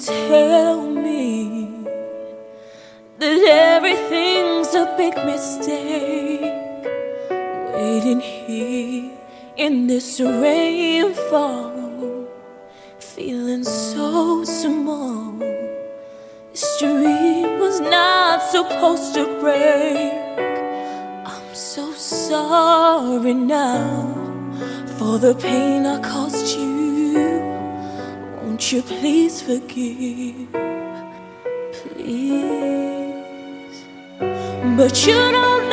tell me that everything's a big mistake, waiting here in this rainfall, feeling so small. This dream was not supposed to break. I'm so sorry now for the pain I caused you. Won't you please forgive, please? But you don't